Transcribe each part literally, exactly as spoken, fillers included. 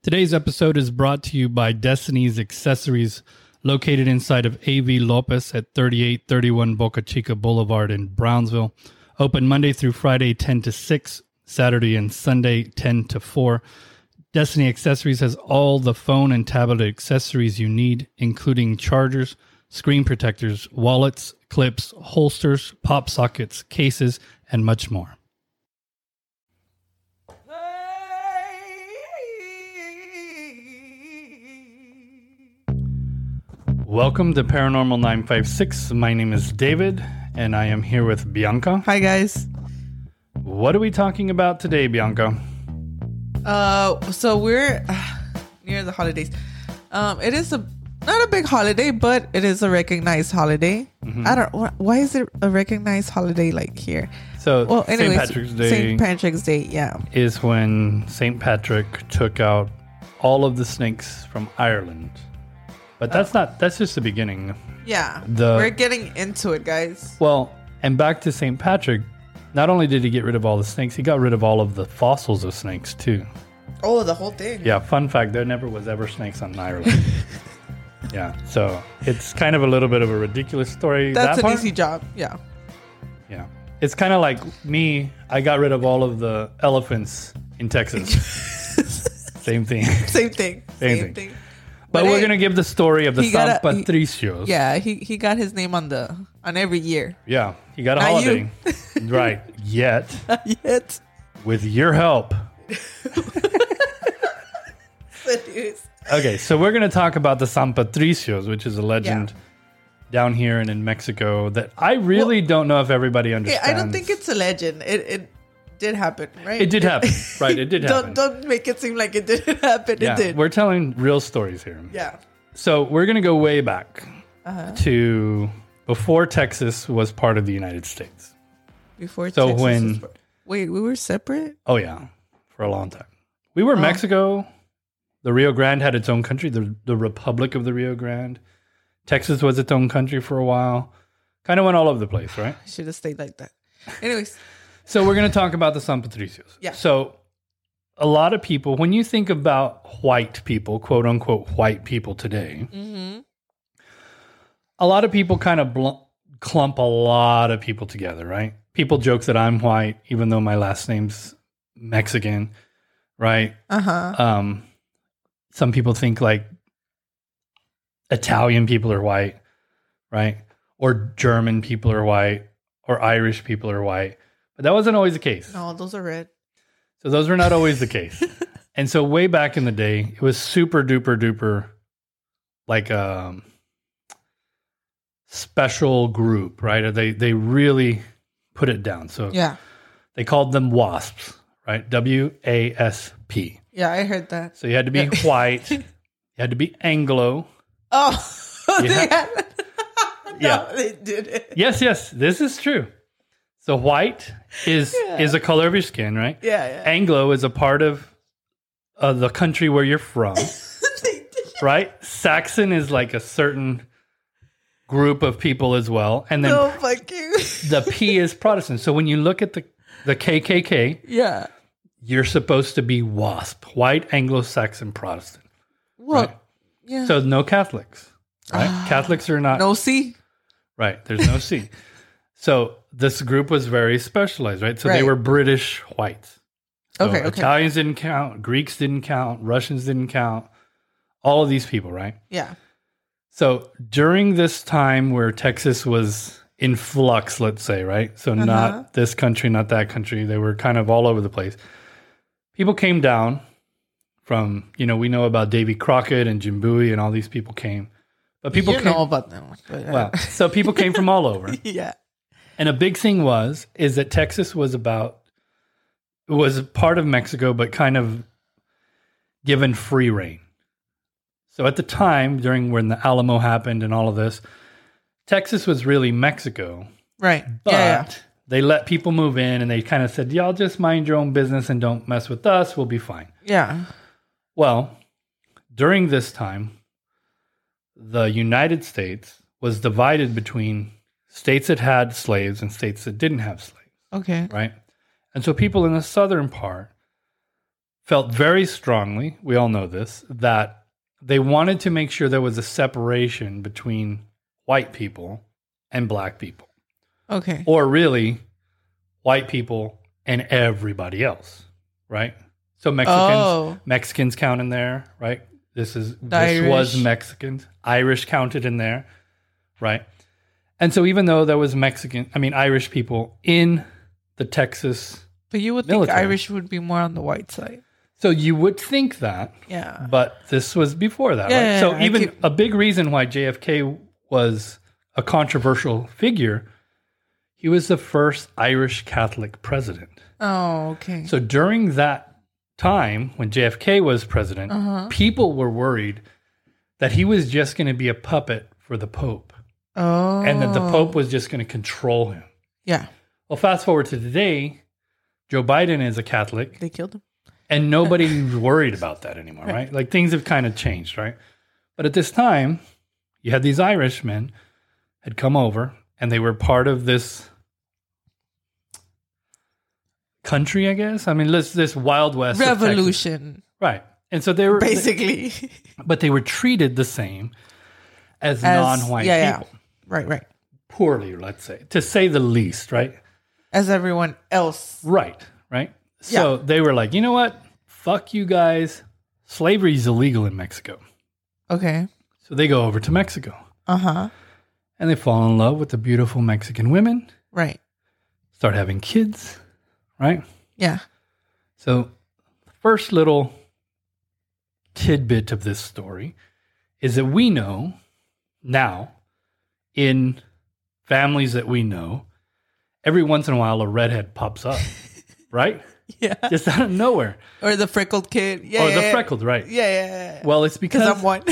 Today's episode is brought to you by Destiny's Accessories, located inside of A V Lopez at thirty-eight thirty-one Boca Chica Boulevard in Brownsville. Open Monday through Friday, ten to six, Saturday and Sunday, ten to four. Destiny Accessories has all the phone and tablet accessories you need, including chargers, screen protectors, wallets, clips, holsters, pop sockets, cases, and much more. Welcome to Paranormal nine five six. My name is David, and I am here with Bianca. Hi, guys. What are we talking about today, Bianca? Uh, so we're uh, near the holidays. Um, it is a not a big holiday, but it is a recognized holiday. Mm-hmm. I don't. Wh- why is it a recognized holiday like here? So, well, anyways, Saint Patrick's Day. Saint Patrick's Day, yeah, is when Saint Patrick took out all of the snakes from Ireland. But that's not, that's just the beginning. Yeah. The, we're getting into it, guys. Well, and back to Saint Patrick, not only did he get rid of all the snakes, he got rid of all of the fossils of snakes too. Oh, the whole thing. Yeah, fun fact, there never was ever snakes on Ireland. Yeah, so it's kind of a little bit of a ridiculous story. That's that an part. easy job, yeah. Yeah. It's kind of like me, I got rid of all of the elephants in Texas. Same thing. Same thing. Same, Same thing. thing. But, but we're hey, gonna give the story of the San a, Patricios. He, yeah, he he got his name on the on every year. Yeah, he got a Not holiday. Right. Yet. Not yet. With your help. Okay, so we're gonna talk about the San Patricios, which is a legend yeah. down here and in Mexico that I really well, don't know if everybody understands. I don't think it's a legend. It it did happen, right? It did happen. Right, it did happen. Don't don't make it seem like it didn't happen. Yeah, it did. We're telling real stories here. Yeah. So we're going to go way back uh-huh. to before Texas was part of the United States. Before so Texas when was part- Wait, we were separate? Oh yeah, for a long time. We were oh. Mexico. The Rio Grande had its own country, the the Republic of the Rio Grande. Texas was its own country for a while. Kind of went all over the place, right? Should have stayed like that. Anyways. So we're going to talk about the San Patricios. Yeah. So a lot of people, when you think about white people, quote unquote white people today, mm-hmm. a lot of people kind of bl- clump a lot of people together, right? People joke that I'm white, even though my last name's Mexican, right? Uh-huh. Um, some people think like Italian people are white, right? Or German people are white, or Irish people are white. But that wasn't always the case. No, those are red. So those were not always the case. And so way back in the day, it was super duper duper like a special group, right? They they really put it down. So yeah, they called them WASPs, right? W A S P. Yeah, I heard that. So you had to be white. You had to be Anglo. Oh, they had, had, no, yeah, they did it. Yes, yes, this is true. So white is yeah. is a color of your skin, right? Yeah, yeah. Anglo is a part of uh, the country where you're from, right? Saxon is like a certain group of people as well, and then no, fuck you. The P is Protestant. So when you look at the the K K K, yeah, you're supposed to be WASP, White Anglo-Saxon Protestant. Well, right? yeah. So no Catholics, right? Uh, Catholics are not no C. Right, there's no C. So this group was very specialized, right? So right. they were British whites. So okay, okay. Italians didn't count, Greeks didn't count, Russians didn't count, all of these people, right? Yeah. So during this time where Texas was in flux, let's say, right? So uh-huh. not this country, not that country. They were kind of all over the place. People came down from, you know, we know about Davy Crockett and Jim Bowie and all these people came. But people you came, know about them. But, uh, well, so people came from all over. Yeah. And a big thing was, is that Texas was about, was part of Mexico, but kind of given free reign. So at the time, during when the Alamo happened and all of this, Texas was really Mexico. Right. But yeah, yeah. they let people move in and they kind of said, y'all just mind your own business and don't mess with us. We'll be fine. Yeah. Well, during this time, the United States was divided between states that had slaves and states that didn't have slaves. Okay. Right? And so people in the southern part felt very strongly, we all know this, that they wanted to make sure there was a separation between white people and black people. Okay. Or really, white people and everybody else, right? So Mexicans, Oh. Mexicans count in there, right? This is The this Irish. was Mexicans. Irish counted in there, right? And so even though there was Mexican, I mean Irish people in the Texas, But you would Military. think Irish would be more on the white side. so you would think that, Yeah. but this was before that, Yeah, right? yeah, so yeah, I even keep- a big reason why J F K was a controversial figure, he was the first Irish Catholic president. Oh, okay. So during that time when J F K was president, Uh-huh. people were worried that he was just going to be a puppet for the Pope Oh. and that the Pope was just going to control him. Yeah. Well, fast forward to today, Joe Biden is a Catholic They killed him. and nobody's worried about that anymore, right. Right. Like things have kind of changed, right? But at this time, you had these Irishmen had come over and they were part of this country, I guess. I mean, this this Wild West of Texas. Revolution, Right. And so they were basically. but they were treated the same as, As- non-white yeah, people. yeah. Right, right. Poorly, let's say, to say the least, right? As everyone else. Right, right. So they were like, you know what? Fuck you guys. Slavery is illegal in Mexico. Okay. So they go over to Mexico Uh-huh. and they fall in love with the beautiful Mexican women, Right. start having kids, right? Yeah. So the first little tidbit of this story is that we know now in families that we know, every once in a while a redhead pops up, right? Yeah. Just out of nowhere. Or the freckled kid. Yeah. or yeah, the yeah. freckled, right? Yeah, yeah, yeah. Well, it's Because because I'm one.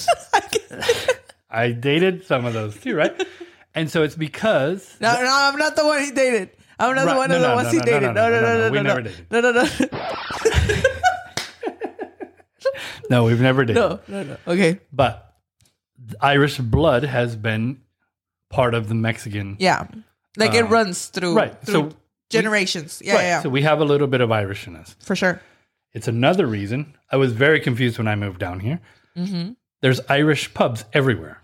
I dated some of those too, right? And so it's because No, no, I'm not the one he dated. I'm not Right. the one No, of the no, ones no, he no, dated. no, No, no, no, no, no, no, we no, never no, dated. no, no, no, no, we've never dated. no, no, no. Okay. But Irish blood has been part of the Mexican. Yeah, like it Um, runs through right. through So generations. Yeah, right, yeah, So we have a little bit of Irish in us. for sure. It's another reason I was very confused when I moved down here. Mm-hmm. There's Irish pubs everywhere.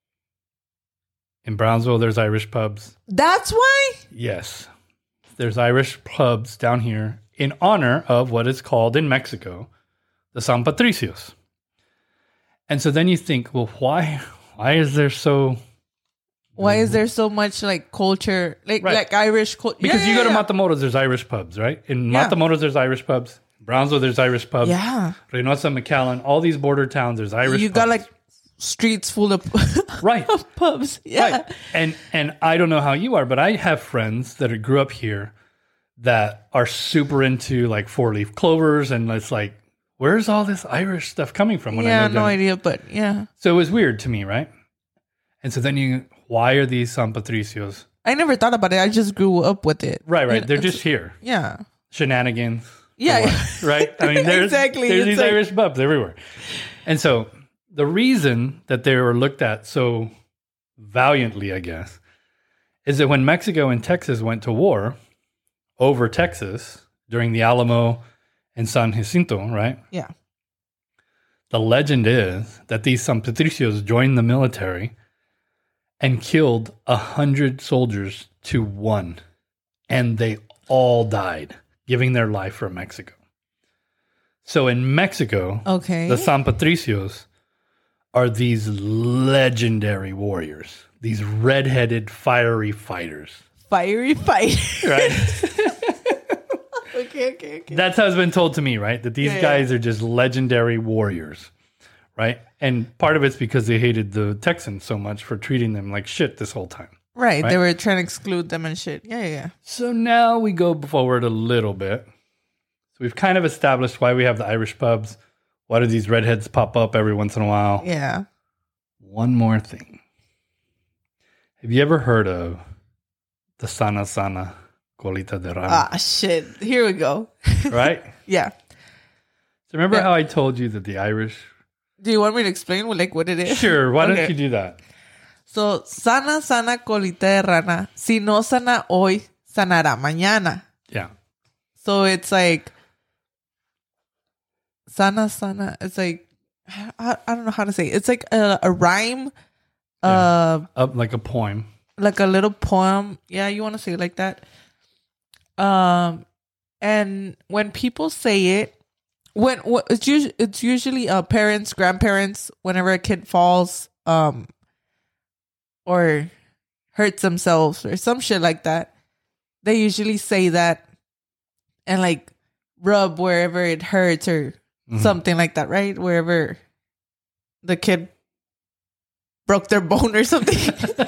In Brownsville, there's Irish pubs. That's why. Yes. There's Irish pubs down here in honor of what is called in Mexico the San Patricios. And so then you think, well, why why is there so Why is there so much like culture, like Right. like Irish culture? because you go to Matamoros, there's Irish pubs, right? In Yeah. Matamoros, there's Irish pubs. Brownsville, there's Irish pubs. Yeah, Reynosa, McAllen, all these border towns, there's Irish you pubs. got like streets full of right. of pubs. Yeah, Right. And and I don't know how you are, but I have friends that are, grew up here that are super into like four leaf clovers, and it's like, where's all this Irish stuff coming from? When I yeah, moved no down? idea, but yeah, So it was weird to me, right? And so then you, why are these San Patricios? I never thought about it. I just grew up with it. Right, right. You They're know, just here, yeah, shenanigans. yeah, or yeah. what, right? I mean, there's, Exactly, there's it's these like- Irish pubs everywhere. And so the reason that they were looked at so valiantly, I guess, is that when Mexico and Texas went to war over Texas during the Alamo and San Jacinto, right? yeah. The legend is that these San Patricios joined the military and killed a hundred soldiers to one, and they all died, giving their life for Mexico. So in Mexico, Okay. the San Patricios are these legendary warriors, these red-headed, fiery fighters, Fiery fight. right? okay, okay, okay. That's how it's been told to me, right? That these Yeah, yeah. guys are just legendary warriors, right? And part of it's because they hated the Texans so much for treating them like shit this whole time. Right, Right? they were trying to exclude them and shit. Yeah, yeah, yeah. So now we go forward a little bit. So we've kind of established why we have the Irish pubs. Why do these redheads pop up every once in a while? Yeah. One more thing. Have you ever heard of the Sana Sana Colita de Rana? Ah, shit. Here we go. Right? Yeah. So remember Yeah. how I told you that the Irish... Do you want me to explain what, like what it is? Sure, why don't Okay. you do that? So, sana, sana, colita de rana. Si no sana hoy, sanará mañana. Yeah. So it's like Sana sana. It's like I, I don't know how to say it. It's like a, a rhyme, uh, yeah. uh, like a poem, like a little poem. Yeah, you want to say it like that. Um, and when people say it, when, when it's usually it's usually uh parents, grandparents. Whenever a kid falls, um, or hurts themselves or some shit like that, they usually say that and like rub wherever it hurts or mm-hmm. something like that, right? Wherever the kid broke their bone or something.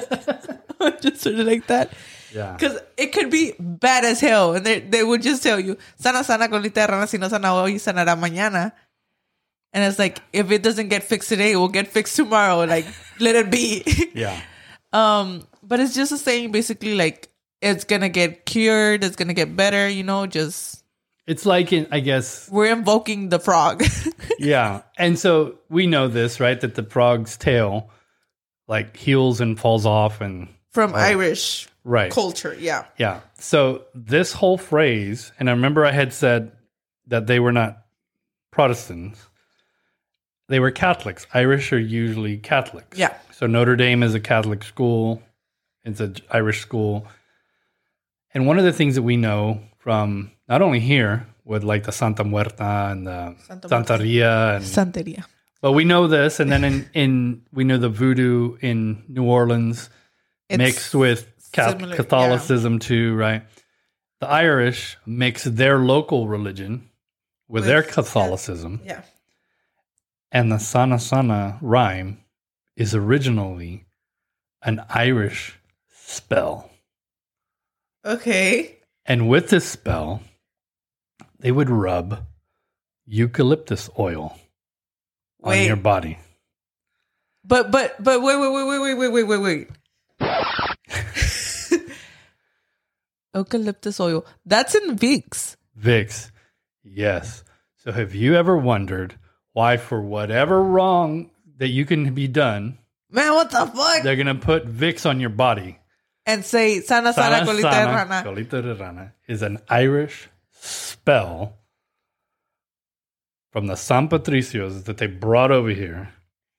Just sort of like that. Yeah. Because it could be bad as hell. And they, they would just tell you, sana sana colita de rana, si no sana hoy, sanará mañana. And it's like, if it doesn't get fixed today, it will get fixed tomorrow. Like, let it be. Yeah. Um, but it's just a saying, basically, like, it's going to get cured. It's going to get better, you know, just... It's like, in, I guess... We're invoking the frog. Yeah. And so we know this, right? That the frog's tail, like, heals and falls off and... From uh, Irish right. culture, yeah. Yeah. So this whole phrase, and I remember I had said that they were not Protestants. They were Catholics. Irish are usually Catholics. Yeah. So Notre Dame is a Catholic school. It's an Irish school. And one of the things that we know from not only here with like the Santa Muerta and the Santa Santeria. And, Santeria. But we know this. And then in, in we know the voodoo in New Orleans it's mixed with similar, Catholicism yeah. too, right? The Irish mix their local religion with, with their Catholicism. Yeah. And the sana sana rhyme is originally an Irish spell. Okay. And with this spell, they would rub eucalyptus oil wait. on your body. But but but wait wait wait wait wait wait wait wait wait. Eucalyptus oil. That's in Vicks. Vicks. Yes. So have you ever wondered why, for whatever wrong that you can be done, man, what the fuck? They're gonna put Vicks on your body and say "sana sana, sana colita de rana." Colita de rana is an Irish spell from the San Patricios that they brought over here.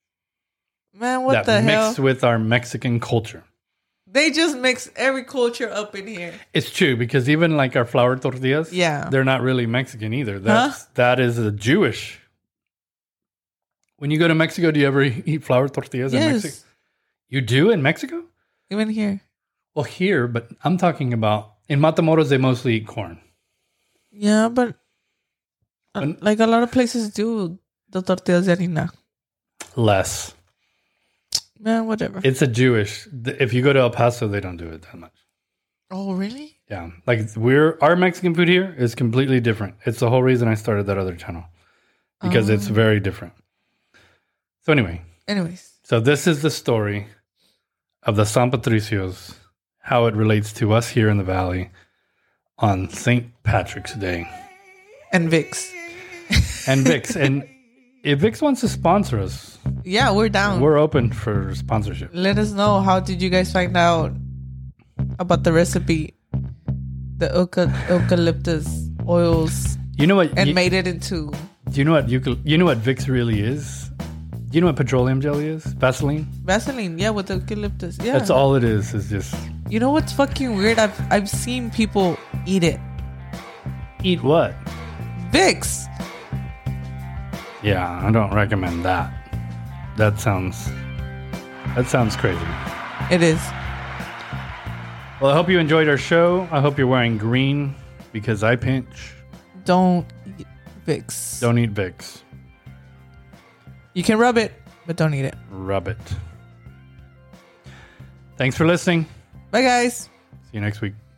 Man, what that the hell? Mixed with our Mexican culture. They just mix every culture up in here. It's true, because even like our flour tortillas, yeah, they're not really Mexican either. That's huh? that is a Jewish. When you go to Mexico, do you ever eat flour tortillas yes. in Mexico? You do in Mexico? Even here. Well, here, but I'm talking about in Matamoros, they mostly eat corn. Yeah, but uh, when, like a lot of places do the tortillas de harina. Less. Man, whatever. It's a Jewish. If you go to El Paso, they don't do it that much. Oh, really? Yeah. Like we're our Mexican food here is completely different. It's the whole reason I started that other channel. Because um, it's very different. So anyway. Anyways. So this is the story of the San Patricios, how it relates to us here in the Valley on Saint Patrick's Day. And Vicks. And Vicks. And if Vicks wants to sponsor us, yeah, we're down. We're open for sponsorship. Let us know, how did you guys find out about the recipe, the euca- eucalyptus oils? You know what? And you, made it into. Do you know what eucal- You know what Vicks really is? Do you know what petroleum jelly is? Vaseline. Vaseline, yeah, with eucalyptus. Yeah, that's all it is. Is just. You know what's fucking weird? I've I've seen people eat it. Eat what? Vicks. Yeah, I don't recommend that. That sounds that sounds crazy. It is. Well, I hope you enjoyed our show. I hope you're wearing green because I pinch. Don't eat Vicks. Don't eat Vicks. You can rub it, but don't eat it. Rub it. Thanks for listening. Bye, guys. See you next week.